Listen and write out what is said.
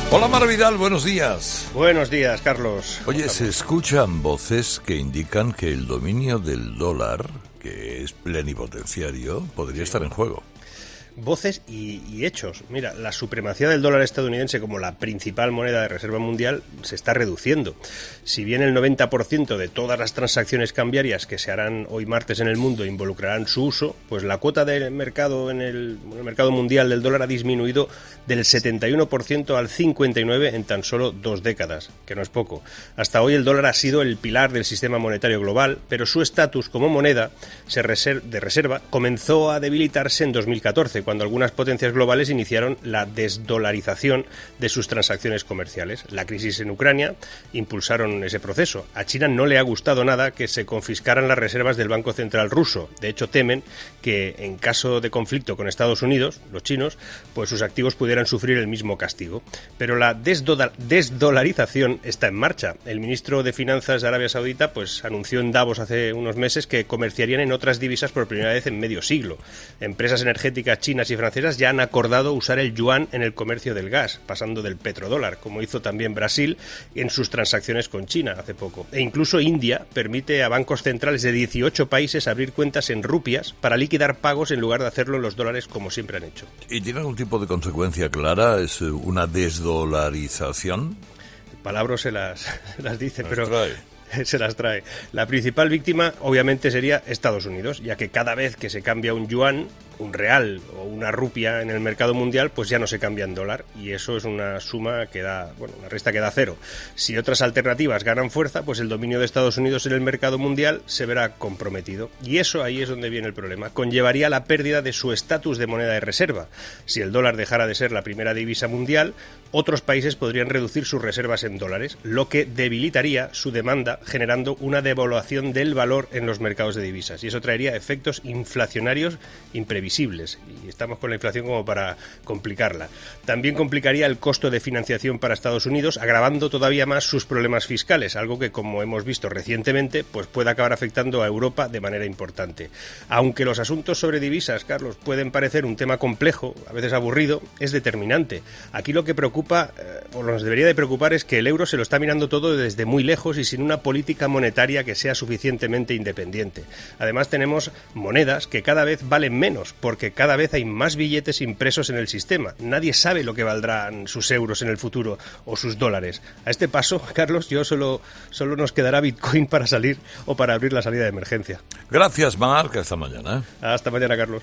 Hola Mar Vidal, buenos días. Buenos días, Carlos. Oye, se escuchan voces que indican que el dominio del dólar, que es plenipotenciario, podría estar en juego. Voces y hechos. Mira, la supremacía del dólar estadounidense como la principal moneda de reserva mundial se está reduciendo. Si bien el 90% de todas las transacciones cambiarias que se harán hoy martes en el mundo involucrarán su uso, pues la cuota del mercado en el mercado mundial del dólar ha disminuido del 71% al 59% en tan solo 2 décadas, que no es poco. Hasta hoy el dólar ha sido el pilar del sistema monetario global, pero su estatus como moneda de reserva comenzó a debilitarse en 2014, cuando algunas potencias globales iniciaron la desdolarización de sus transacciones comerciales. La crisis en Ucrania impulsaron ese proceso. A China no le ha gustado nada que se confiscaran las reservas del Banco Central ruso. De hecho, temen que en caso de conflicto con Estados Unidos, los chinos, pues sus activos pudieran sufrir el mismo castigo. Pero la desdolarización está en marcha. El ministro de Finanzas de Arabia Saudita pues anunció en Davos hace unos meses que comerciarían en otras divisas por primera vez en medio siglo. Empresas energéticas chinas y francesas ya han acordado usar el yuan en el comercio del gas, pasando del petrodólar, como hizo también Brasil en sus transacciones con China hace poco. E incluso India permite a bancos centrales de 18 países abrir cuentas en rupias para liquidar pagos en lugar de hacerlo en los dólares como siempre han hecho. ¿Y tiene algún tipo de consecuencia clara? ¿Es una desdolarización? Palabras se las dice, pero se las trae. La principal víctima obviamente sería Estados Unidos, ya que cada vez que se cambia un yuan, un real o una rupia en el mercado mundial, pues ya no se cambia en dólar, y eso es una suma que da, una resta que da cero. Si otras alternativas ganan fuerza, pues el dominio de Estados Unidos en el mercado mundial se verá comprometido. Y eso ahí es donde viene el problema. Conllevaría la pérdida de su estatus de moneda de reserva. Si el dólar dejara de ser la primera divisa mundial, otros países podrían reducir sus reservas en dólares, lo que debilitaría su demanda, generando una devaluación del valor en los mercados de divisas. Y eso traería efectos inflacionarios imprevisibles. Y estamos con la inflación como para complicarla. También complicaría el costo de financiación para Estados Unidos, agravando todavía más sus problemas fiscales, algo que, como hemos visto recientemente, pues puede acabar afectando a Europa de manera importante. Aunque los asuntos sobre divisas, Carlos, pueden parecer un tema complejo, a veces aburrido, es determinante. Aquí lo que preocupa, o nos debería de preocupar, es que el euro se lo está mirando todo desde muy lejos y sin una política monetaria que sea suficientemente independiente. Además, tenemos monedas que cada vez valen menos, porque cada vez hay más billetes impresos en el sistema. Nadie sabe lo que valdrán sus euros en el futuro o sus dólares. A este paso, Carlos, solo nos quedará Bitcoin para salir o para abrir la salida de emergencia. Gracias, Marc. Hasta mañana. Hasta mañana, Carlos.